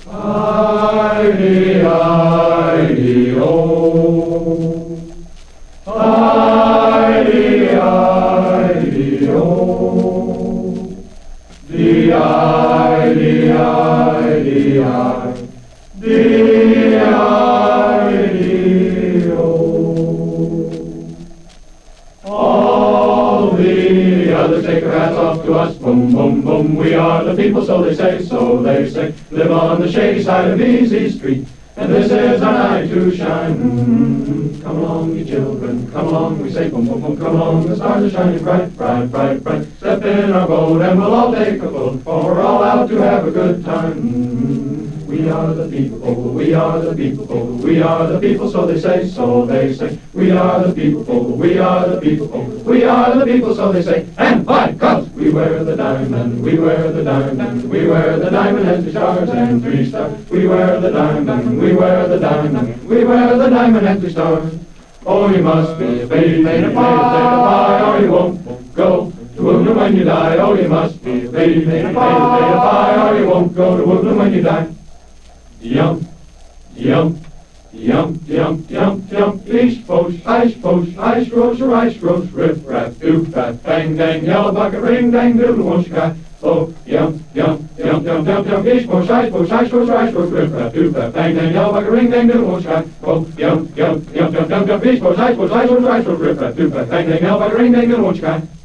I-E-I-E-O. I-E-I-E-O. D-I-D-I-D-I. D-I-D-O. All the others take their hats off to us. Boom, boom, boom. We are the people, so they say, so they say. Live on the shady side of Easy Street, and this is our night to shine. Come along, you children, come along. We say, boom, boom, boom, come along. The stars are shining bright, bright, bright, bright. Step in our boat and we'll all take a boat, for we're all out to have a good time. We are the people, we are the people, we are the people, so they say, so they say. We are the people, we are the people, we are the people, so they say. And by God, we wear the diamond, we wear the diamond, we wear the diamond and 2 stars and 3 stars. We wear the diamond, we wear the diamond, we wear the diamond and 3 stars. Oh, you must be a baby made of pie, or you won't go to Woodland when you die. Oh, you must be a baby made of pie, or you won't go to Woodland when you die. Yum, yum, yum, yum, yum, yum. Ice post, ice grocer, riff raff, doof raff, bang dang, yellow bucket, ring dang, doodle won't you cry? Oh, yum, yum, yum, yum, yum, yum. Ice post, grocer, riff raff, doof raff, bang dang, yellow bucket, ring dang, doodle won't you cry? Oh, yum, yum, yum, yum, yum, yum. Ice post, grocer, riff raff, doof raff, bang dang, yellow bucket, ring dang, doodle won't you cry?